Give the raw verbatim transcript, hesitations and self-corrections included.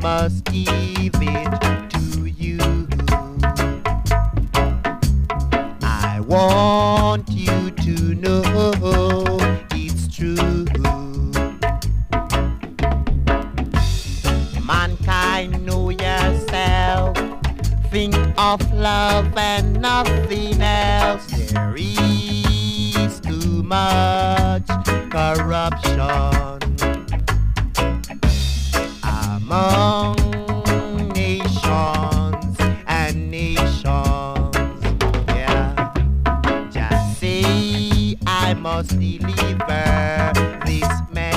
must give it to you. I want you to know it's true. Mankind, know yourself. Think of love and nothing else. There is too much corruption among nations and nations. Yeah, just say I must deliver this message.